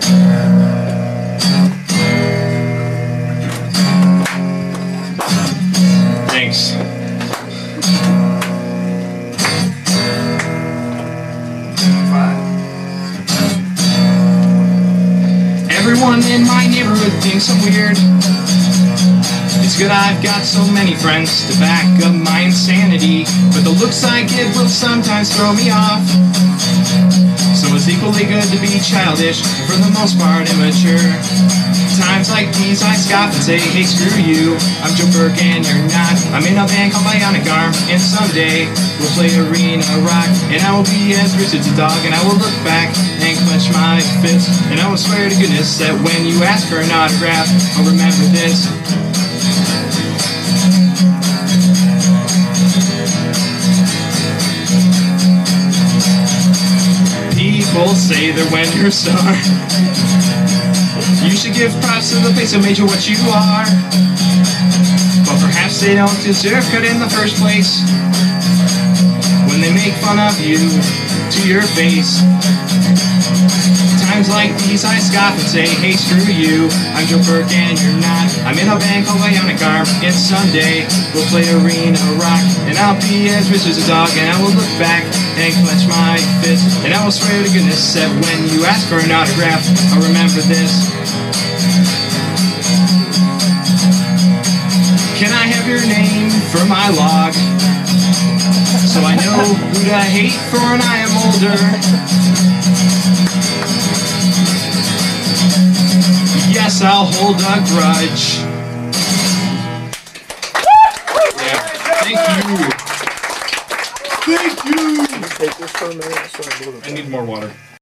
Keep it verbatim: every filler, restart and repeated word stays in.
Thanks. Everyone in my neighborhood thinks I'm weird. It's good I've got so many friends to back up my insanity, but the looks I give will sometimes throw me off. So it's equally good to be childish, and for the most part immature. Times like these I scoff and say, hey screw you, I'm Joe Burke and you're not. I'm in a band called Bionic Arm, and someday we'll play arena rock, and I will be as rich as a dog, and I will look back and clench my fist, and I will swear to goodness that when you ask for an autograph, I'll remember this. People say they're when you're a star, you should give props to the place that made you what you are. But perhaps they don't deserve credit in the first place when they make fun of you to your face. Times like these I scoff and say, hey screw you, I'm Joe Burke and you're not. I'm in a band called Bionic Arm, and someday we'll play arena rock, and I'll be as rich as a dog, and I will look back and clench my fist, and I will swear to goodness that when you ask for an autograph, I'll remember this. Can I have your name for my log, so I know who to hate for when I am older? Yes, I'll hold a grudge. Yeah. Thank you. Thank you. Take this for a minute. I need more water.